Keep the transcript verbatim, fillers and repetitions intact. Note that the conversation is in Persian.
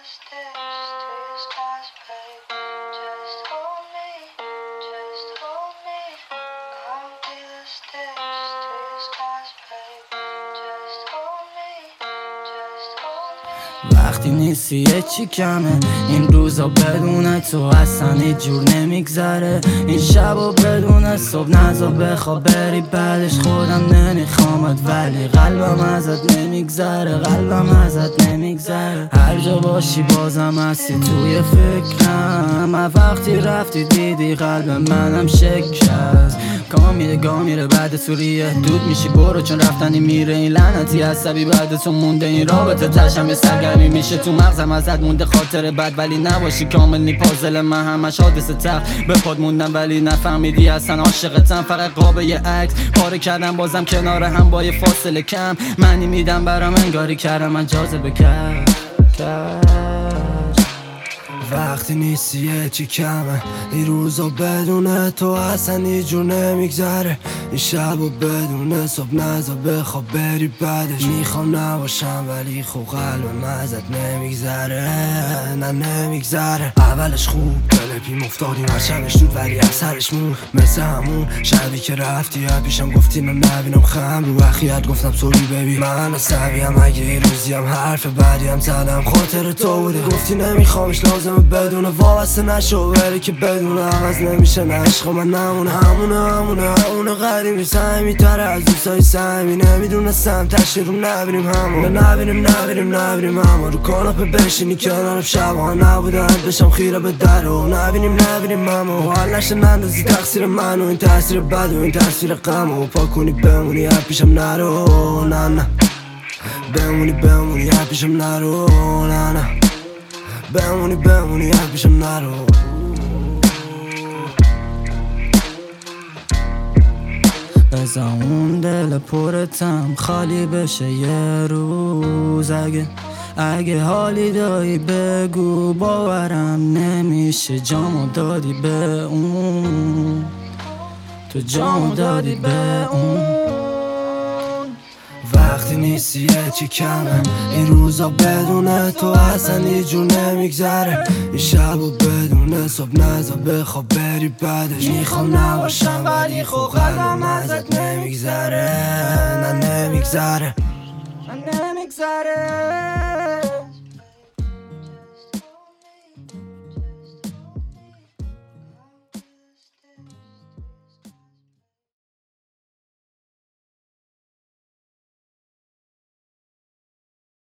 وقتی نیستی یه چی کمه، این روزا بدون تو اصلا هیچ جور نمیگذره. این شبا بدون صبح نزا بخواب بری بعدش خودم نمیخوامت، ولی قلبم ازت نمیگذره، قلبم ازت نمیگذره. هر جا باشی بازم هستی توی فکرم، وقتی رفتی دیدی قلب منم شکست. گام میره گام میره بعد سوریه دود میشی برو، چون رفتنی میره این لعنتی عصبی بعد تو مونده. این رابطه تشم یه سرگرمی میشه تو مغزم، ازت مونده خاطره بد ولی نباشی کامل نی پازل من همش حادثه تق به پاد موندم ولی نفهمیدی اصلا عاشقتم. فقط قاب یه عکس پاره کردم بازم کنار هم با یه فاصله کم، معنی میدم برام انگاری کردم من جاذبه کرد وقتی نیستی یه چی کمه، این روزا بدون تو اصلا هیچ جور نمیگذره. این شبا بدون صبح نزا بخواب بری بعدش میخوام نباشم، ولی خب قلبم ازت نمیگذره، نه نمیگذره. اولش خوب کلپیم افتادیم هر شبش دود ولی اثرش مون مثل همون شبی که رفتی یا پیشم گفتی من نبینم خم رو اخیت گفتم سوری ببی من عصبیم اگه این روزی هم حرف بعدی هم زدم خاطر تو بوده. گفتی نمیخوامش لازمه بدون وابسته نشو بری که بدون عوض نمیشه عشق من نمونه. همونه همونه همونه قدیمی سعی تره از دوستای سعی نمیدونستم تشتی رو نبینیم همون نبینیم نبینیم نبینیم همون رو کاناپه بشینی کنارم شبها نبودن بشم خیره به در و نبینیم نبینیم همون و حال نشه نندازی تقصیر من و این تاثیر بد و این تاثیر غم و پا کنی بمونی هر پیشم نرو نه نه بمونی بمونی هر پیشم نرو نه نه بمونی بمونی هر پیشم نرو. بذار اون دل پرتم خالی بشه یه روز، اگه اگه حالی داری بگو باورم نمیشه جامو دادی به اون، تو جامو دادی به اون. وقتی نیستی یه چی کمه، این روزا بدون تو اصلا هیچ جور نمیگذره. این شبا بدون صبح نزا بخواب بری بعدش میخوام نباشم، ولی خب قلبم ازت نمیگذره، نه نمیگذره، نه نمیگذره.